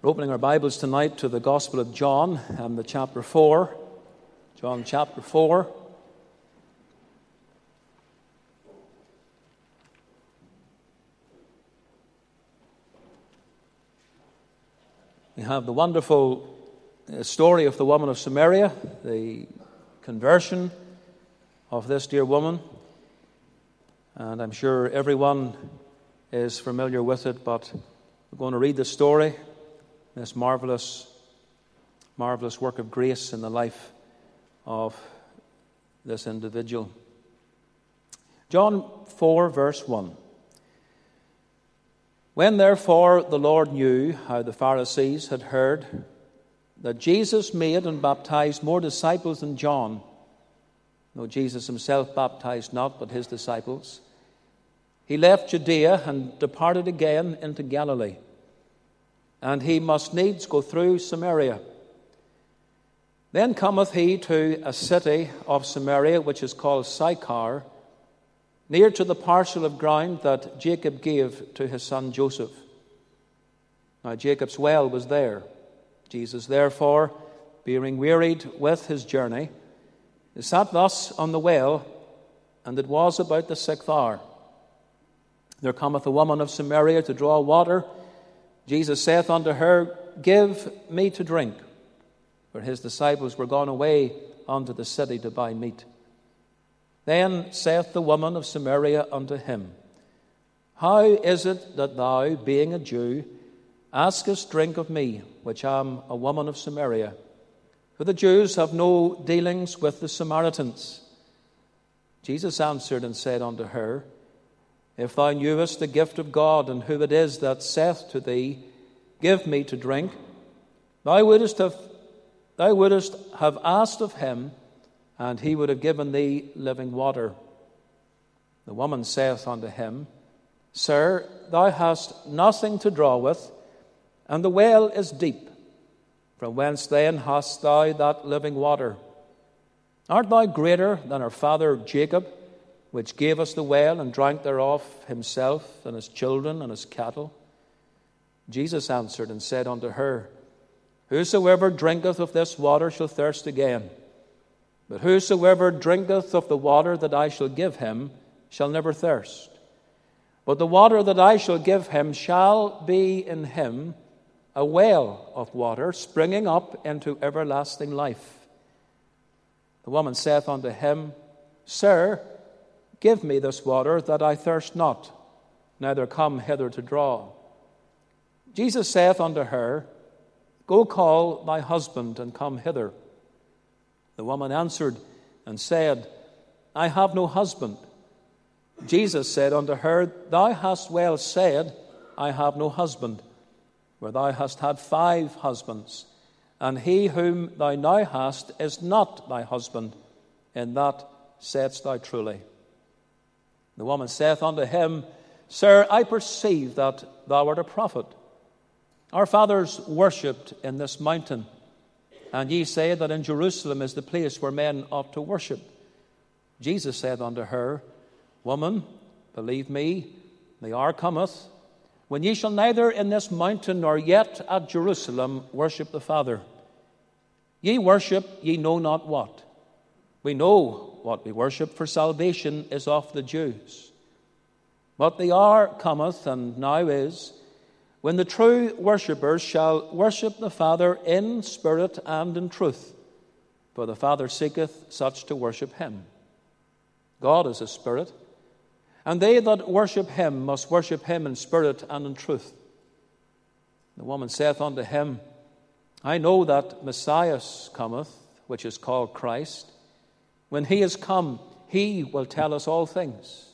We're opening our Bibles tonight to the Gospel of John and the chapter 4. John chapter 4. We have the wonderful story of the woman of Samaria, the conversion of this dear woman. And I'm sure everyone is familiar with it, but we're going to read the story, this marvelous work of grace in the life of this individual. John 4, verse 1. When therefore the Lord knew how the Pharisees had heard that Jesus made and baptized more disciples than John, though Jesus himself baptized not, but his disciples, he left Judea and departed again into Galilee. And he must needs go through Samaria. Then cometh he to a city of Samaria, which is called Sychar, near to the parcel of ground that Jacob gave to his son Joseph. Now Jacob's well was there. Jesus, therefore, being wearied with his journey, sat thus on the well, and it was about the 6th hour. There cometh a woman of Samaria to draw water. Jesus saith unto her, Give me to drink. For his disciples were gone away unto the city to buy meat. Then saith the woman of Samaria unto him, How is it that thou, being a Jew, askest drink of me, which am a woman of Samaria? For the Jews have no dealings with the Samaritans. Jesus answered and said unto her, If thou knewest the gift of God, and who it is that saith to thee, Give me to drink, thou wouldest have asked of him, and he would have given thee living water. The woman saith unto him, Sir, thou hast nothing to draw with, and the well is deep. From whence then hast thou that living water? Art thou greater than our father Jacob, which gave us the well, and drank thereof himself, and his children, and his cattle? Jesus answered and said unto her, Whosoever drinketh of this water shall thirst again. But whosoever drinketh of the water that I shall give him shall never thirst. But the water that I shall give him shall be in him a well of water springing up into everlasting life. The woman saith unto him, Sir, give me this water, that I thirst not, neither come hither to draw. Jesus saith unto her, Go call thy husband, and come hither. The woman answered and said, I have no husband. Jesus said unto her, Thou hast well said, I have no husband, for thou hast had 5 husbands, and he whom thou now hast is not thy husband. In that saidst thou truly. The woman saith unto him, Sir, I perceive that thou art a prophet. Our fathers worshipped in this mountain, and ye say that in Jerusalem is the place where men ought to worship. Jesus said unto her, Woman, believe me, the hour cometh, when ye shall neither in this mountain nor yet at Jerusalem worship the Father. Ye worship ye know not what. We know what we worship, for salvation is of the Jews. But the hour cometh, and now is, when the true worshippers shall worship the Father in spirit and in truth, for the Father seeketh such to worship him. God is a spirit, and they that worship him must worship him in spirit and in truth. The woman saith unto him, I know that Messiah cometh, which is called Christ. When he is come, he will tell us all things.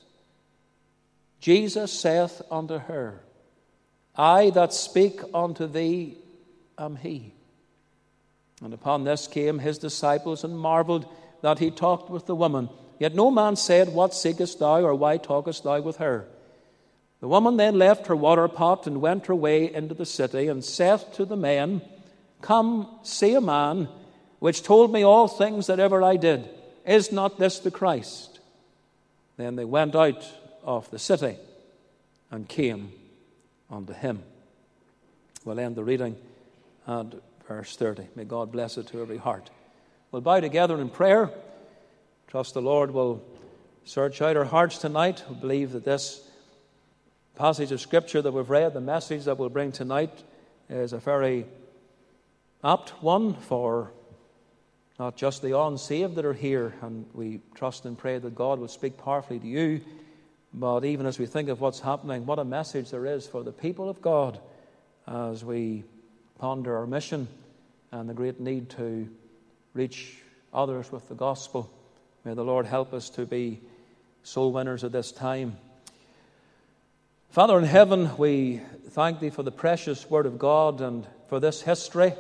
Jesus saith unto her, I that speak unto thee am he. And upon this came his disciples, and marveled that he talked with the woman. Yet no man said, What seekest thou, or why talkest thou with her? The woman then left her water pot, and went her way into the city, and saith to the men, Come, see a man which told me all things that ever I did. Is not this the Christ? Then they went out of the city and came unto him. We'll end the reading and verse 30. May God bless it to every heart. We'll bow together in prayer. Trust the Lord will search out our hearts tonight. We believe that this passage of Scripture that we've read, the message that we'll bring tonight, is a very apt one for not just the unsaved that are here, and we trust and pray that God will speak powerfully to you, but even as we think of what's happening, what a message there is for the people of God as we ponder our mission and the great need to reach others with the gospel. May the Lord help us to be soul winners at this time. Father in heaven, we thank Thee for the precious Word of God and for this history.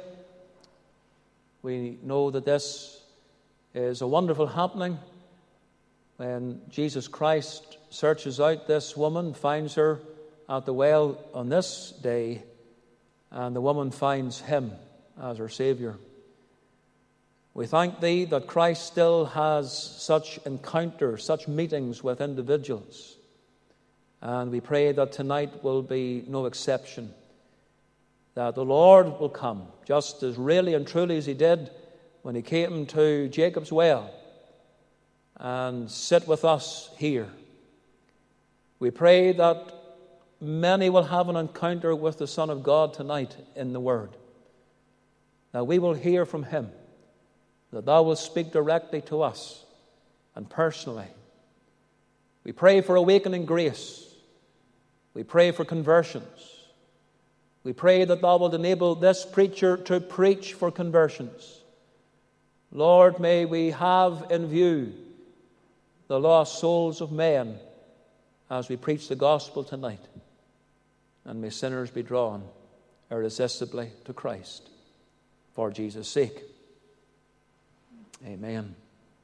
We know that this is a wonderful happening when Jesus Christ searches out this woman, finds her at the well on this day, and the woman finds Him as her Savior. We thank Thee that Christ still has such encounters, such meetings with individuals. And we pray that tonight will be no exception. That the Lord will come, just as really and truly as He did when He came to Jacob's well, and sit with us here. We pray that many will have an encounter with the Son of God tonight in the Word. That we will hear from Him. That Thou wilt speak directly to us and personally. We pray for awakening grace. We pray for conversions. We pray that Thou wilt enable this preacher to preach for conversions. Lord, may we have in view the lost souls of men as we preach the gospel tonight. And may sinners be drawn irresistibly to Christ for Jesus' sake. Amen.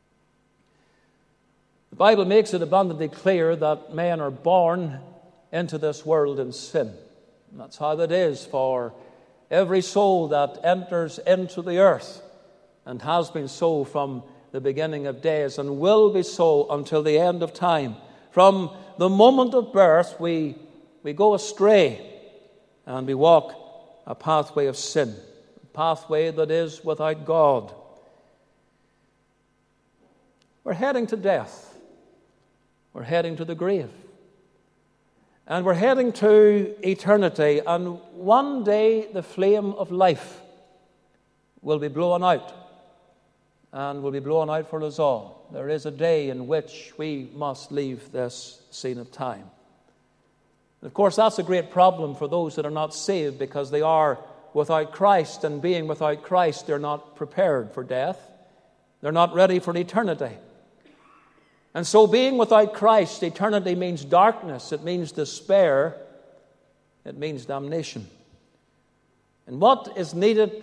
The Bible makes it abundantly clear that men are born into this world in sin. And that's how that is for every soul that enters into the earth and has been so from the beginning of days and will be so until the end of time. From the moment of birth, we go astray and we walk a pathway of sin, a pathway that is without God. We're heading to death. We're heading to the grave. And we're heading to eternity. And one day the flame of life will be blown out. And will be blown out for us all. There is a day in which we must leave this scene of time. Of course, that's a great problem for those that are not saved because they are without Christ. And being without Christ, they're not prepared for death. They're not ready for eternity. And so being without Christ, eternity means darkness, it means despair, it means damnation. And what is needed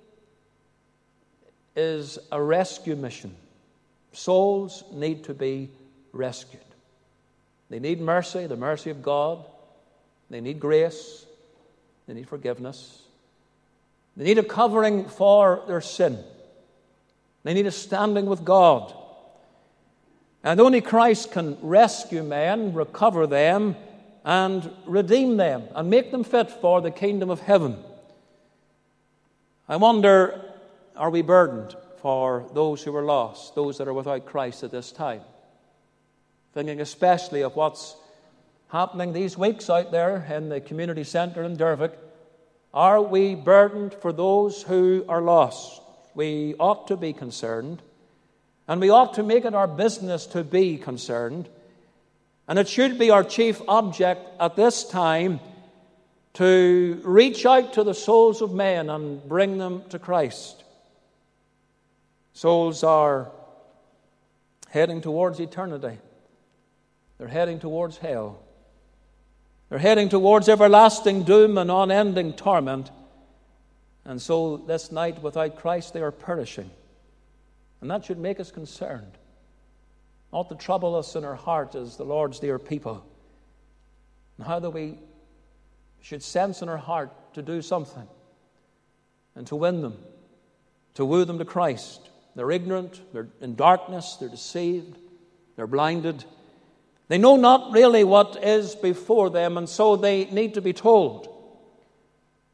is a rescue mission. Souls need to be rescued. They need mercy, the mercy of God. They need grace. They need forgiveness. They need a covering for their sin. They need a standing with God. And only Christ can rescue men, recover them, and redeem them, and make them fit for the kingdom of heaven. I wonder, are we burdened for those who are lost, those that are without Christ at this time? Thinking especially of what's happening these weeks out there in the community centre in Dervick. Are we burdened for those who are lost? We ought to be concerned. And we ought to make it our business to be concerned. And it should be our chief object at this time to reach out to the souls of men and bring them to Christ. Souls are heading towards eternity. They're heading towards hell. They're heading towards everlasting doom and unending torment. And so this night, without Christ, they are perishing. And that should make us concerned. Ought to trouble us in our heart as the Lord's dear people. And how that we should sense in our heart to do something and to win them, to woo them to Christ. They're ignorant, they're in darkness, they're deceived, they're blinded. They know not really what is before them, and so they need to be told.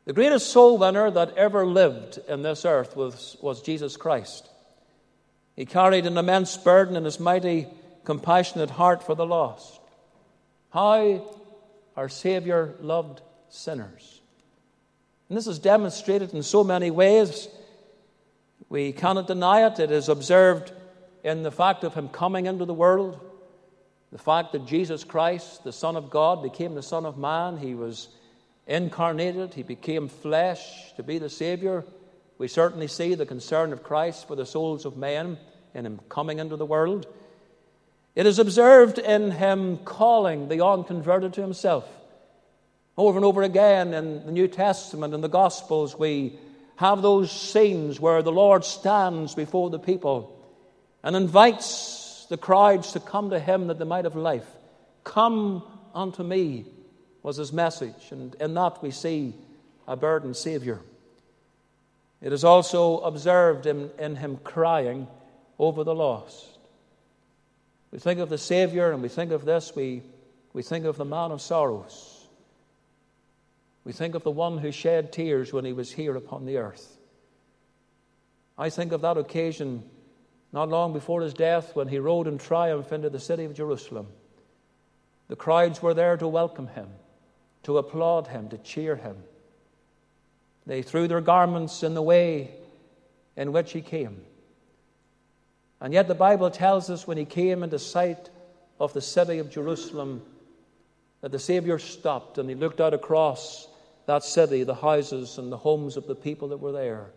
The greatest soul winner that ever lived in this earth was Jesus Christ. He carried an immense burden in his mighty, compassionate heart for the lost. How our Savior loved sinners. And this is demonstrated in so many ways. We cannot deny it. It is observed in the fact of him coming into the world, the fact that Jesus Christ, the Son of God, became the Son of Man. He was incarnated. He became flesh to be the Savior. We certainly see the concern of Christ for the souls of men in him coming into the world. It is observed in him calling the unconverted to himself. Over and over again in the New Testament and the Gospels, we have those scenes where the Lord stands before the people and invites the crowds to come to him that they might have life. Come unto me was his message, and in that we see a burdened Savior. It is also observed in him crying over the lost. We think of the Savior and we think of this, we think of the man of sorrows. We think of the one who shed tears when he was here upon the earth. I think of that occasion not long before his death when he rode in triumph into the city of Jerusalem. The crowds were there to welcome him, to applaud him, to cheer him. They threw their garments in the way in which he came. And yet the Bible tells us when he came into sight of the city of Jerusalem that the Savior stopped and he looked out across that city, the houses and the homes of the people that were there.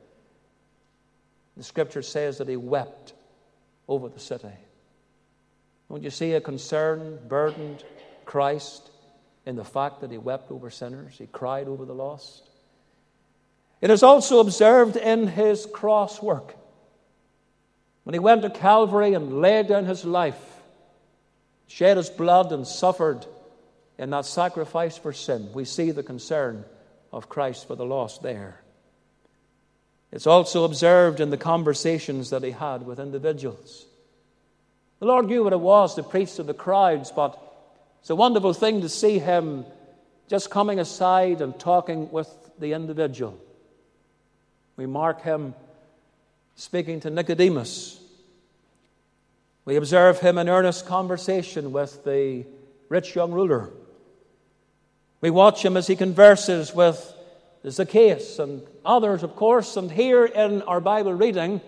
The Scripture says that he wept over the city. Don't you see a concerned, burdened Christ in the fact that he wept over sinners? He cried over the lost. It is also observed in his cross work. When he went to Calvary and laid down his life, shed his blood and suffered in that sacrifice for sin, we see the concern of Christ for the lost there. It's also observed in the conversations that he had with individuals. The Lord knew what it was to preach to the crowds, but it's a wonderful thing to see him just coming aside and talking with the individual. We mark him speaking to Nicodemus. We observe him in earnest conversation with the rich young ruler. We watch him as he converses with Zacchaeus and others, of course. And here in our Bible reading,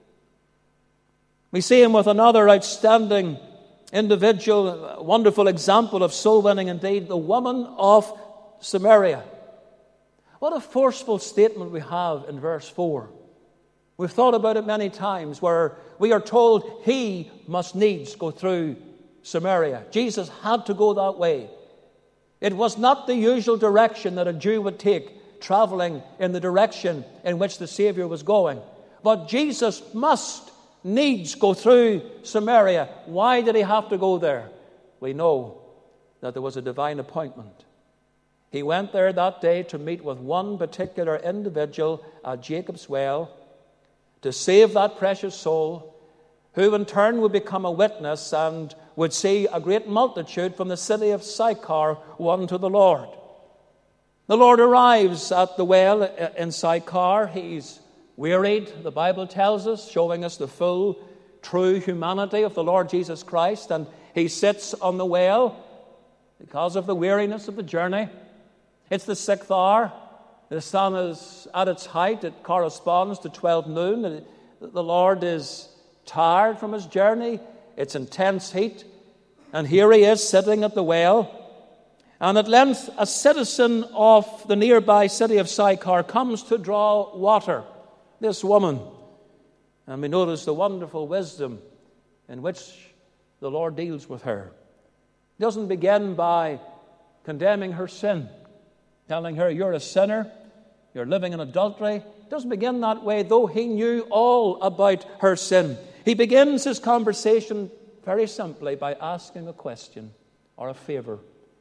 we see him with another outstanding individual, a wonderful example of soul winning indeed, the woman of Samaria. What a forceful statement we have in verse 4. We've thought about it many times where we are told he must needs go through Samaria. Jesus had to go that way. It was not the usual direction that a Jew would take, traveling in the direction in which the Savior was going. But Jesus must needs go through Samaria. Why did he have to go there? We know that there was a divine appointment. He went there that day to meet with one particular individual at Jacob's well to save that precious soul, who in turn would become a witness and would see a great multitude from the city of Sychar won to the Lord. The Lord arrives at the well in Sychar. He's wearied, the Bible tells us, showing us the full, true humanity of the Lord Jesus Christ. And he sits on the well because of the weariness of the journey. It's the 6th hour. The sun is at its height. It corresponds to 12 noon. The Lord is tired from his journey. It's intense heat. And here he is sitting at the well. And at length, a citizen of the nearby city of Sychar comes to draw water. This woman. And we notice the wonderful wisdom in which the Lord deals with her. He doesn't begin by condemning her sin, telling her, you're a sinner, you're living in adultery. He doesn't begin that way, though he knew all about her sin. He begins his conversation very simply by asking a question or a favor.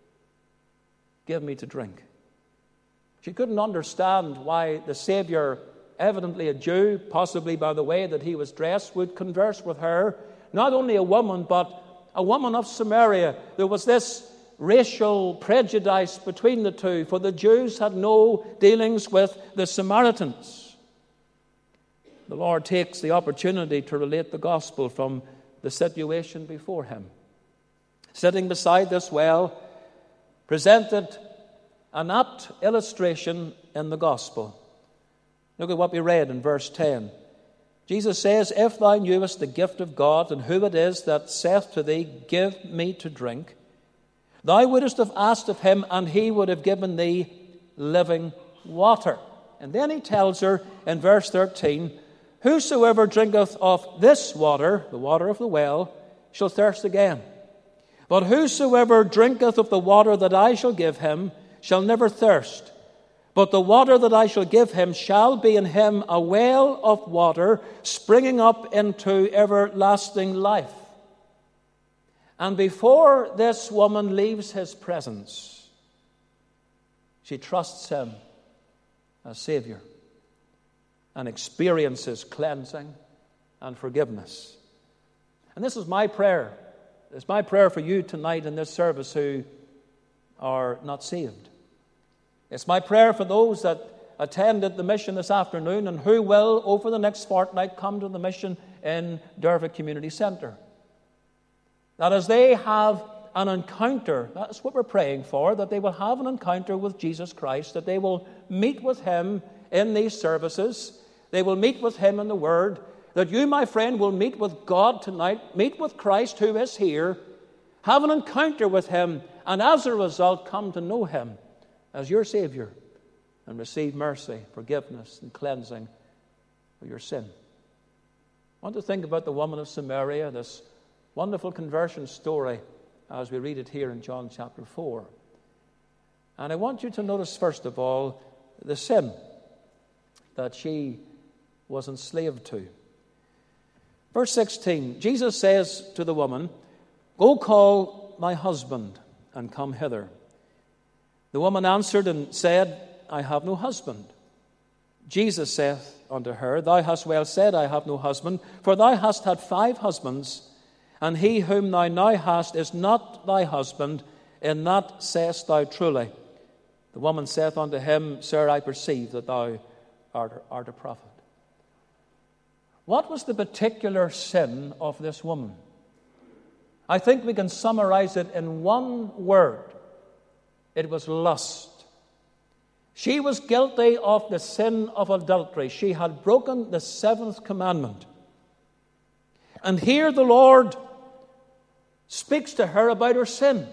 Give me to drink. She couldn't understand why the Savior, evidently a Jew, possibly by the way that he was dressed, would converse with her. Not only a woman, but a woman of Samaria. There was this racial prejudice between the two, for the Jews had no dealings with the Samaritans. The Lord takes the opportunity to relate the gospel from the situation before him. Sitting beside this well presented an apt illustration in the gospel. Look at what we read in verse 10. Jesus says, "If thou knewest the gift of God, and who it is that saith to thee, Give me to drink, thou wouldest have asked of him, and he would have given thee living water." And then he tells her in verse 13, "Whosoever drinketh of this water," the water of the well, "shall thirst again. But whosoever drinketh of the water that I shall give him shall never thirst. But the water that I shall give him shall be in him a well of water springing up into everlasting life." And before this woman leaves his presence, she trusts him as Savior and experiences cleansing and forgiveness. And this is my prayer. It's my prayer for you tonight in this service who are not saved. It's my prayer for those that attended the mission this afternoon and who will, over the next fortnight, come to the mission in Derva Community Centre. That as they have an encounter, that's what we're praying for, that they will have an encounter with Jesus Christ, that they will meet with him in these services, they will meet with him in the Word, that you, my friend, will meet with God tonight, meet with Christ who is here, have an encounter with him, and as a result come to know him as your Savior and receive mercy, forgiveness, and cleansing for your sin. I want to think about the woman of Samaria, this wonderful conversion story as we read it here in John chapter 4. And I want you to notice, first of all, the sin that she was enslaved to. Verse 16, Jesus says to the woman, "Go call my husband and come hither." The woman answered and said, "I have no husband." Jesus saith unto her, "Thou hast well said, I have no husband, for thou hast had 5 husbands, and he whom thou now hast is not thy husband. In that sayest thou truly." The woman saith unto him, "Sir, I perceive that thou art a prophet." What was the particular sin of this woman? I think we can summarize it in one word. It was lust. She was guilty of the sin of adultery. She had broken the 7th commandment. And here the Lord speaks to her about her sin.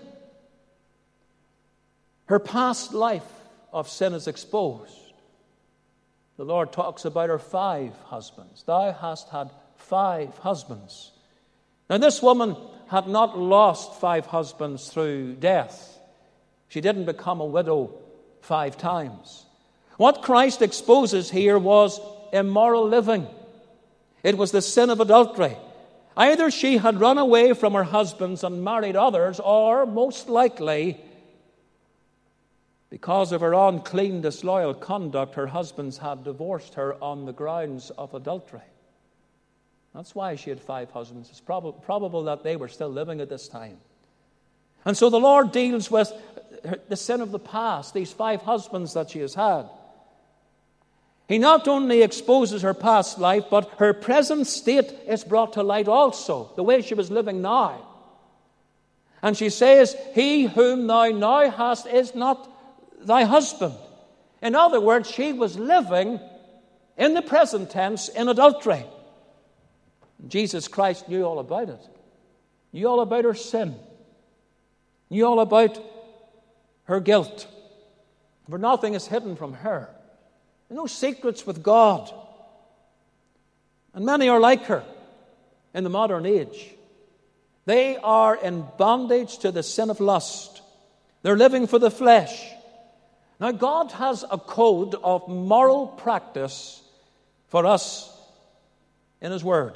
Her past life of sin is exposed. The Lord talks about her 5 husbands. "Thou hast had 5 husbands." Now this woman had not lost 5 husbands through death. She didn't become a widow 5 times. What Christ exposes here was immoral living. It was the sin of adultery. Either she had run away from her husbands and married others, or most likely, because of her unclean, disloyal conduct, her husbands had divorced her on the grounds of adultery. That's why she had 5 husbands. It's probable that they were still living at this time. And so the Lord deals with the sin of the past, these 5 husbands that she has had. He not only exposes her past life, but her present state is brought to light also, the way she was living now. And she says, "He whom thou now hast is not thy husband." In other words, she was living in the present tense in adultery. Jesus Christ knew all about it. Knew all about her sin. Knew all about her guilt. For nothing is hidden from her. There are no secrets with God. And many are like her in the modern age. They are in bondage to the sin of lust. They're living for the flesh. Now, God has a code of moral practice for us in His Word.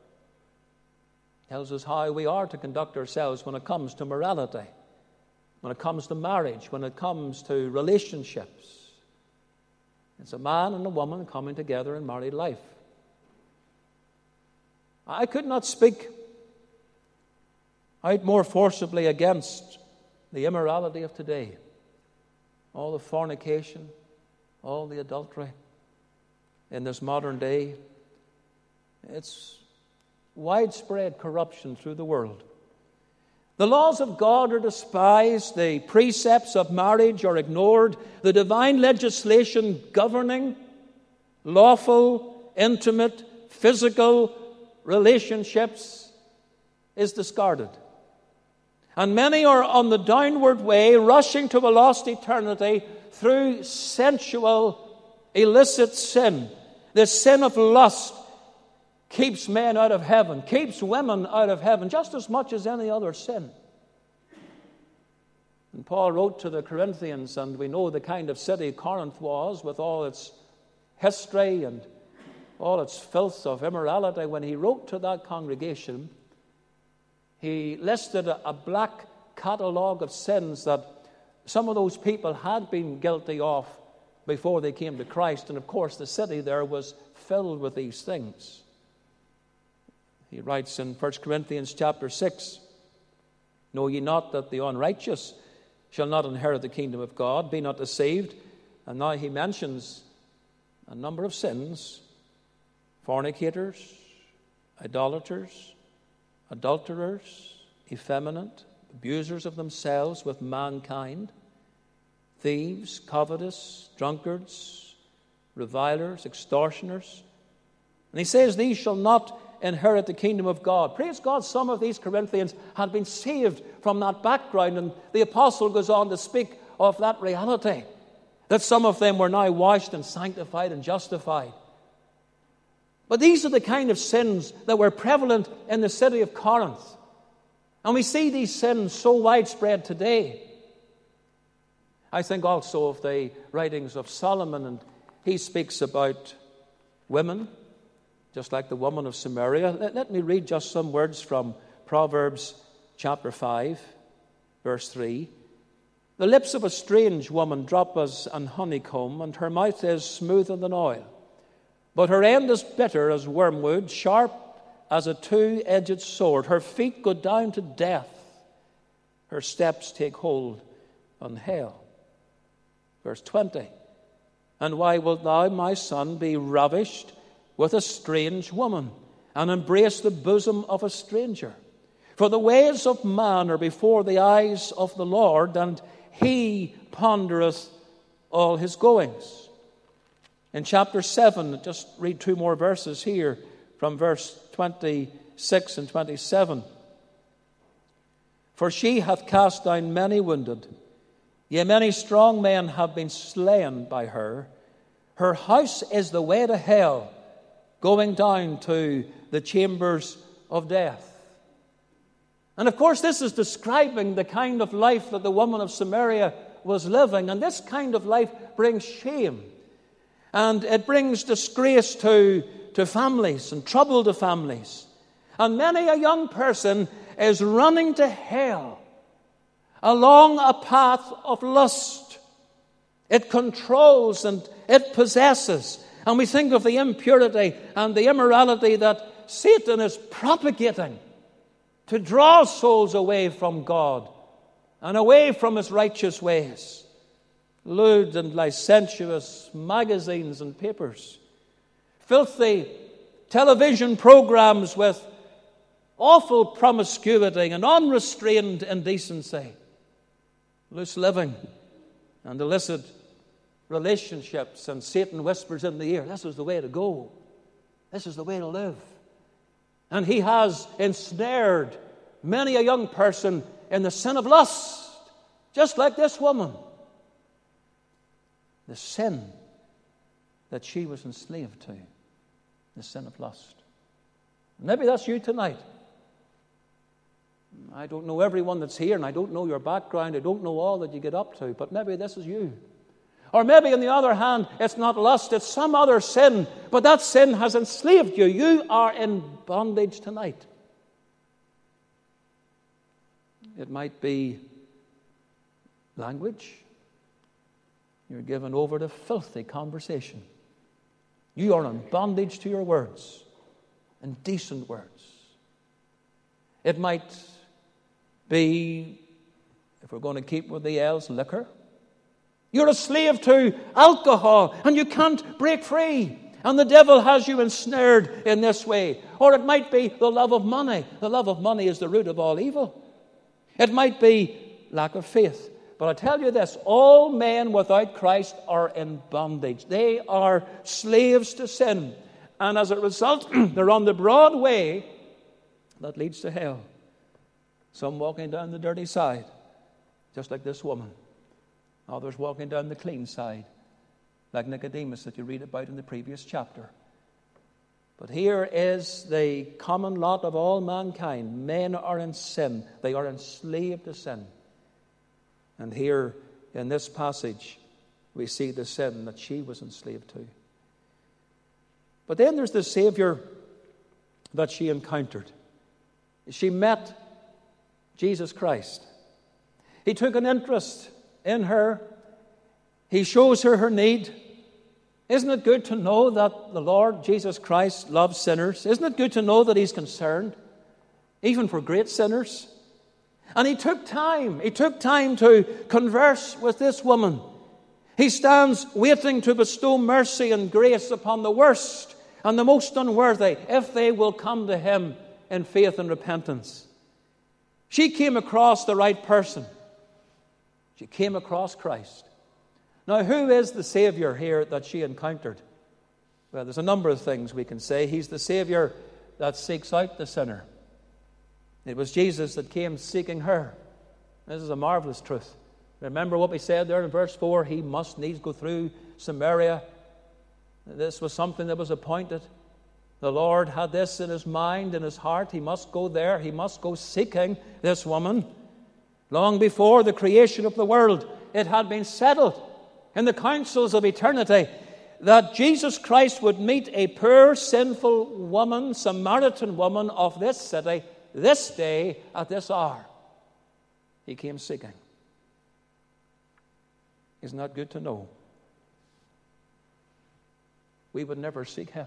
He tells us how we are to conduct ourselves when it comes to morality, when it comes to marriage, when it comes to relationships. It's a man and a woman coming together in married life. I could not speak out more forcibly against the immorality of today, all the fornication, all the adultery in this modern day, it's widespread corruption through the world. The laws of God are despised. The precepts of marriage are ignored. The divine legislation governing lawful, intimate, physical relationships is discarded. And many are on the downward way, rushing to a lost eternity through sensual, illicit sin. The sin of lust keeps men out of heaven, keeps women out of heaven, just as much as any other sin. And Paul wrote to the Corinthians, and we know the kind of city Corinth was, with all its history and all its filth of immorality. When he wrote to that congregation, he listed a black catalogue of sins that some of those people had been guilty of before they came to Christ. And of course, the city there was filled with these things. He writes in 1 Corinthians chapter 6, "Know ye not that the unrighteous shall not inherit the kingdom of God? Be not deceived." And now he mentions a number of sins: fornicators, idolaters, adulterers, effeminate, abusers of themselves with mankind, thieves, covetous, drunkards, revilers, extortioners. And he says these shall not inherit the kingdom of God. Praise God, some of these Corinthians had been saved from that background, and the apostle goes on to speak of that reality, that some of them were now washed and sanctified and justified. But these are the kind of sins that were prevalent in the city of Corinth. And we see these sins so widespread today. I think also of the writings of Solomon, and he speaks about women, just like the woman of Samaria. Let me read just some words from Proverbs chapter 5, verse 3. "The lips of a strange woman drop as an honeycomb, and her mouth is smoother than oil. But her end is bitter as wormwood, sharp as a two-edged sword. Her feet go down to death. Her steps take hold on hell." Verse 20. "And why wilt thou, my son, be ravished with a strange woman, and embrace the bosom of a stranger? For the ways of man are before the eyes of the Lord, and he pondereth all his goings." In chapter 7, just read two more verses here from verse 26 and 27. "For she hath cast down many wounded, yea, many strong men have been slain by her. Her house is the way to hell, going down to the chambers of death." And of course, this is describing the kind of life that the woman of Samaria was living. And this kind of life brings shame. And it brings disgrace to families and trouble to families. And many a young person is running to hell along a path of lust. It controls and it possesses. And we think of the impurity and the immorality that Satan is propagating to draw souls away from God and away from his righteous ways. Lewd and licentious magazines and papers, filthy television programs with awful promiscuity and unrestrained indecency, loose living and illicit relationships, and Satan whispers in the ear, "This is the way to go. This is the way to live." And he has ensnared many a young person in the sin of lust, just like this woman. The sin that she was enslaved to, the sin of lust. Maybe that's you tonight. I don't know everyone that's here, and I don't know your background. I don't know all that you get up to, but maybe this is you. Or maybe, on the other hand, it's not lust, it's some other sin, but that sin has enslaved you. You are in bondage tonight. It might be language. You're given over to filthy conversation. You are in bondage to your words, indecent words. It might be If we're going to keep with the L's, liquor. You're a slave to alcohol and you can't break free. And the devil has you ensnared in this way. Or it might be the love of money. The love of money is the root of all evil. It might be lack of faith. But I tell you this, all men without Christ are in bondage. They are slaves to sin. And as a result, they're on the broad way that leads to hell. Some walking down the dirty side, just like this woman. Others walking down the clean side, like Nicodemus that you read about in the previous chapter. But here is the common lot of all mankind. Men are in sin. They are enslaved to sin. And here in this passage, we see the sin that she was enslaved to. But then there's the Savior that she encountered. She met Jesus Christ. He took an interest in her. He shows her need. Isn't it good to know that the Lord Jesus Christ loves sinners? Isn't it good to know that He's concerned, even for great sinners? And He took time. He took time to converse with this woman. He stands waiting to bestow mercy and grace upon the worst and the most unworthy, if they will come to Him in faith and repentance. She came across the right person. She came across Christ. Now, who is the Savior here that she encountered? Well, there's a number of things we can say. He's the Savior that seeks out the sinner. It was Jesus that came seeking her. This is a marvelous truth. Remember what we said there in verse 4, He must needs go through Samaria. This was something that was appointed. The Lord had this in His mind, in His heart. He must go there. He must go seeking this woman. Long before the creation of the world, it had been settled in the councils of eternity that Jesus Christ would meet a poor, sinful woman, Samaritan woman of this city, this day, at this hour. He came seeking. Isn't that good to know? We would never seek Him.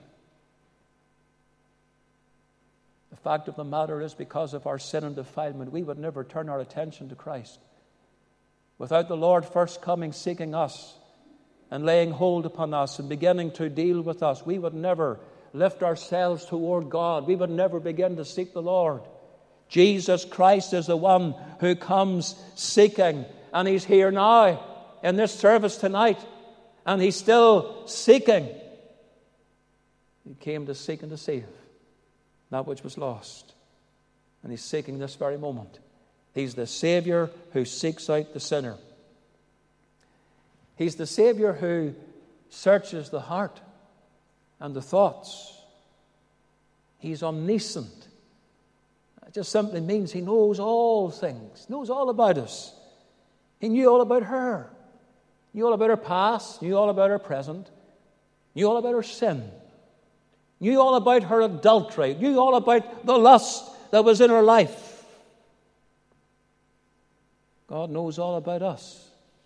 The fact of the matter is, because of our sin and defilement, we would never turn our attention to Christ. Without the Lord first coming, seeking us, and laying hold upon us, and beginning to deal with us, we would never lift ourselves toward God. We would never begin to seek the Lord. Jesus Christ is the one who comes seeking, and He's here now in this service tonight, and He's still seeking. He came to seek and to save that which was lost, and He's seeking this very moment. He's the Savior who seeks out the sinner. He's the Savior who searches the heart and the thoughts. He's omniscient. It just simply means He knows all things, knows all about us. He knew all about her, knew all about her past, knew all about her present, knew all about her sin, knew all about her adultery, knew all about the lust that was in her life. God knows all about us.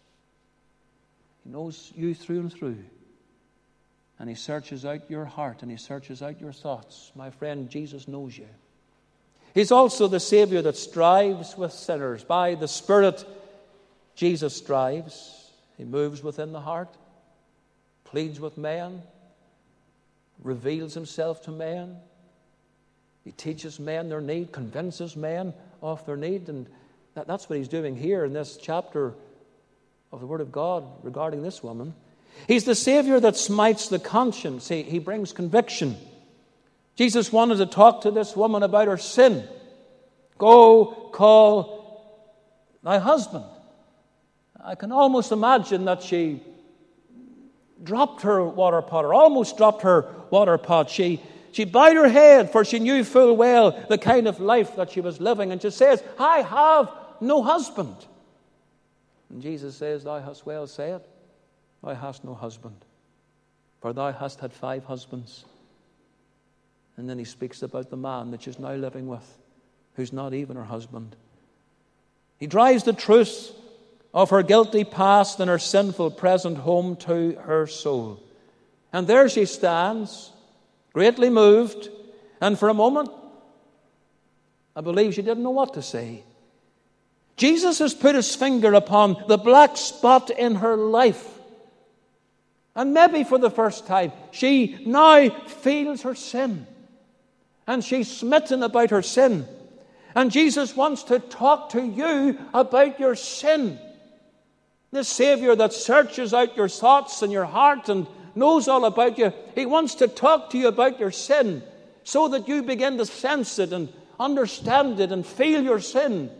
He knows you through and through. And He searches out your heart and He searches out your thoughts. My friend, Jesus knows you. He's also the Savior that strives with sinners. By the Spirit, Jesus strives. He moves within the heart, pleads with men, reveals Himself to men. He teaches men their need, convinces men of their need. And that's what He's doing here in this chapter of the Word of God regarding this woman. He's the Savior that smites the conscience. He brings conviction. Jesus wanted to talk to this woman about her sin. Go call thy husband. I can almost imagine that she dropped her water pot, or almost dropped her water pot. She bowed her head, for she knew full well the kind of life that she was living. And she says, I have no husband. And Jesus says, thou hast well said, thou hast no husband, for thou hast had 5 husbands. And then He speaks about the man that she's now living with, who's not even her husband. He drives the truth of her guilty past and her sinful present home to her soul. And there she stands, greatly moved, and for a moment, I believe she didn't know what to say. Jesus has put his finger upon the black spot in her life. And maybe for the first time, she now feels her sin. And she's smitten about her sin. And Jesus wants to talk to you about your sin. The Savior that searches out your thoughts and your heart and knows all about you, he wants to talk to you about your sin so that you begin to sense it and understand it and feel your sin.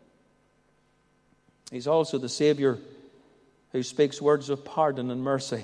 He's also the Savior who speaks words of pardon and mercy.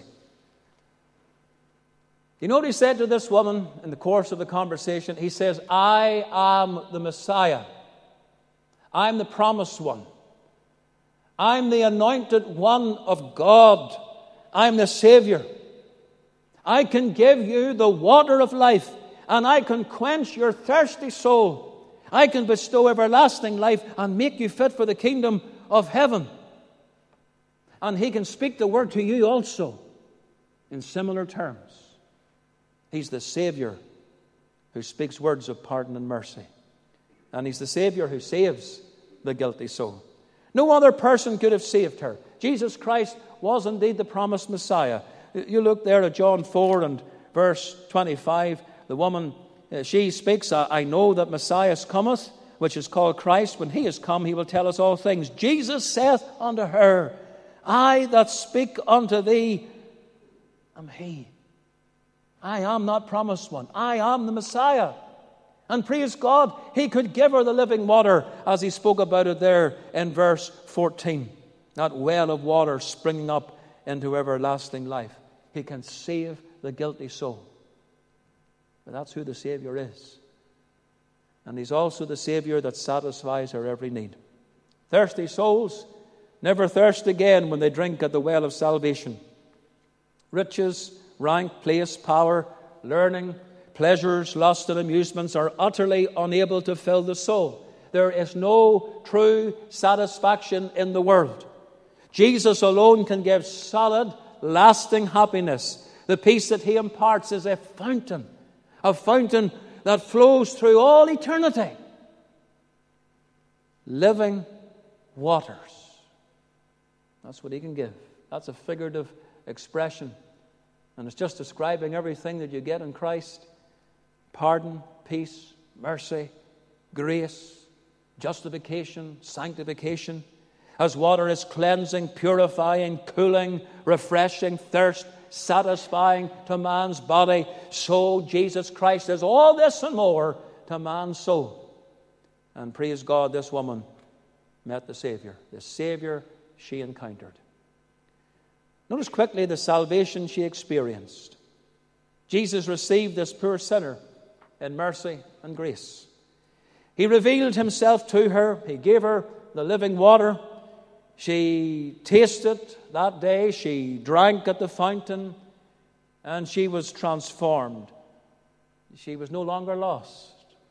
You know what he said to this woman in the course of the conversation? He says, I am the Messiah. I'm the promised one. I'm the anointed one of God. I'm the Savior. I can give you the water of life, and I can quench your thirsty soul. I can bestow everlasting life and make you fit for the kingdom of heaven. And he can speak the word to you also in similar terms. He's the Savior who speaks words of pardon and mercy. And he's the Savior who saves the guilty soul. No other person could have saved her. Jesus Christ was indeed the promised Messiah. You look there at John 4 and verse 25. The woman, she speaks, I know that Messiah cometh, which is called Christ. When he is come, he will tell us all things. Jesus saith unto her, I that speak unto thee am he. I am that promised one. I am the Messiah. And praise God, he could give her the living water as he spoke about it there in verse 14. That well of water springing up into everlasting life. He can save the guilty soul. But that's who the Savior is. And he's also the Savior that satisfies her every need. Thirsty souls never thirst again when they drink at the well of salvation. Riches, rank, place, power, learning, pleasures, lust, and amusements are utterly unable to fill the soul. There is no true satisfaction in the world. Jesus alone can give solid, lasting happiness. The peace that he imparts is a fountain that flows through all eternity. Living waters. That's what he can give. That's a figurative expression. And it's just describing everything that you get in Christ. Pardon, peace, mercy, grace, justification, sanctification. As water is cleansing, purifying, cooling, refreshing, thirst, satisfying to man's body, so Jesus Christ is all this and more to man's soul. And praise God, this woman met the Savior she encountered. Notice quickly the salvation she experienced. Jesus received this poor sinner in mercy and grace. He revealed himself to her. He gave her the living water. She tasted that day. She drank at the fountain. And she was transformed. She was no longer lost.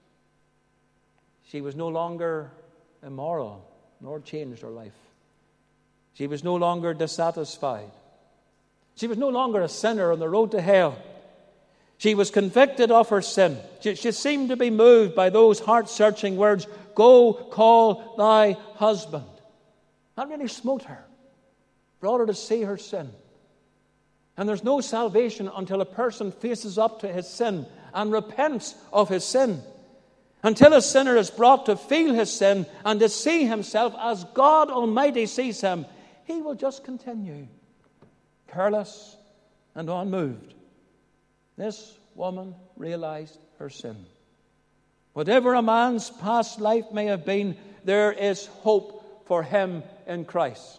She was no longer immoral, nor changed her life. She was no longer dissatisfied. She was no longer a sinner on the road to hell. She was convicted of her sin. She seemed to be moved by those heart-searching words, "Go call thy husband." That really smote her, brought her to see her sin. And there's no salvation until a person faces up to his sin and repents of his sin. Until a sinner is brought to feel his sin and to see himself as God Almighty sees him, he will just continue, careless and unmoved. This woman realized her sin. Whatever a man's past life may have been, there is hope for him in Christ.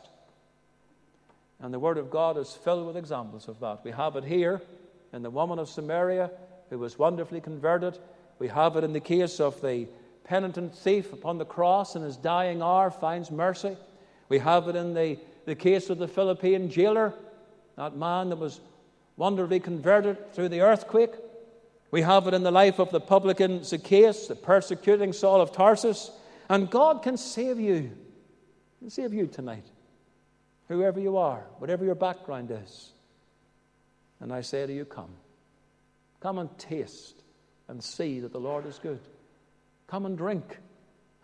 And the Word of God is filled with examples of that. We have it here in the woman of Samaria who was wonderfully converted. We have it in the case of the penitent thief upon the cross in his dying hour finds mercy. We have it in the case of the Philippine jailer, that man that was wonderfully converted through the earthquake. We have it in the life of the publican Zacchaeus, the persecuting Saul of Tarsus. And God can save you. He can save you tonight. Whoever you are, whatever your background is. And I say to you, come. Come and taste and see that the Lord is good. Come and drink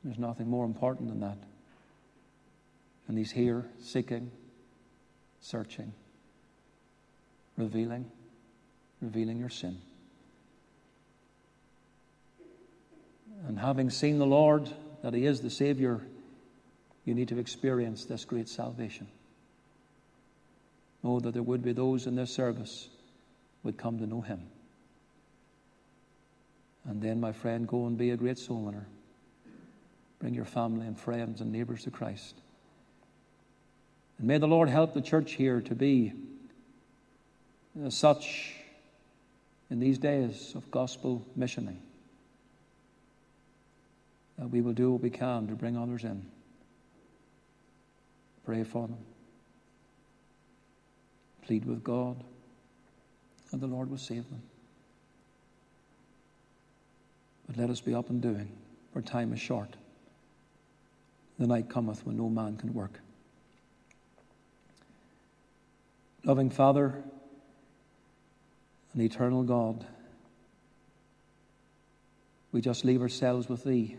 There's nothing more important than that. And He's here seeking, searching, revealing your sin. And having seen the Lord, that He is the Savior, you need to experience this great salvation. Know that there would be those in this service would come to know Him. And then, my friend, go and be a great soul winner. Bring your family and friends and neighbors to Christ. And may the Lord help the church here to be such in these days of gospel missioning, that we will do what we can to bring others in. Pray for them. Plead with God, and the Lord will save them. But let us be up and doing, for time is short. The night cometh when no man can work. Loving Father and eternal God, we just leave ourselves with Thee.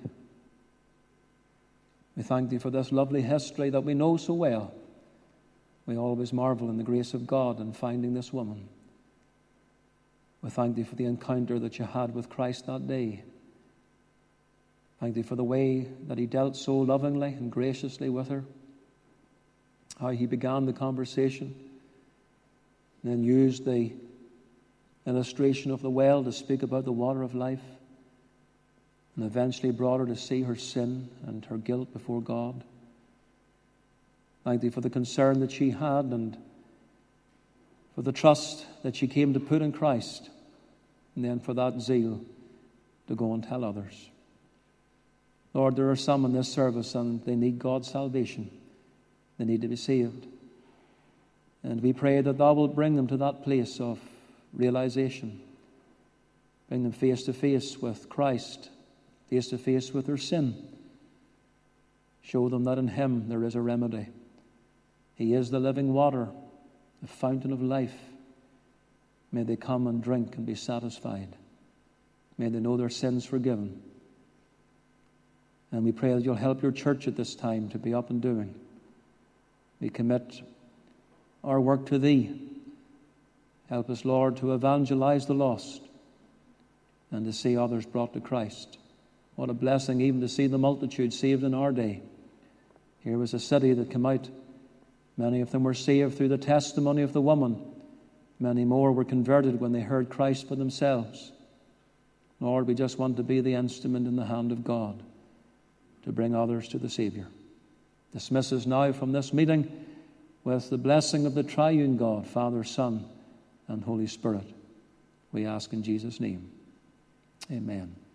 We thank Thee for this lovely history that we know so well. We always marvel in the grace of God in finding this woman. We thank Thee for the encounter that you had with Christ that day. Thank Thee for the way that He dealt so lovingly and graciously with her. How He began the conversation and then used the illustration of the well to speak about the water of life, and eventually brought her to see her sin and her guilt before God. Thank Thee for the concern that she had and for the trust that she came to put in Christ, and then for that zeal to go and tell others. Lord, there are some in this service and they need God's salvation. They need to be saved. And we pray that Thou wilt bring them to that place of realization. Bring them face to face with Christ, face to face with their sin. Show them that in Him there is a remedy. He is the living water, the fountain of life. May they come and drink and be satisfied. May they know their sins forgiven. And we pray that You'll help Your church at this time to be up and doing. We commit our work to Thee. Help us, Lord, to evangelize the lost and to see others brought to Christ. What a blessing even to see the multitude saved in our day. Here was a city that came out. Many of them were saved through the testimony of the woman. Many more were converted when they heard Christ for themselves. Lord, we just want to be the instrument in the hand of God to bring others to the Savior. Dismiss us now from this meeting with the blessing of the triune God, Father, Son, and Holy Spirit. We ask in Jesus' name. Amen.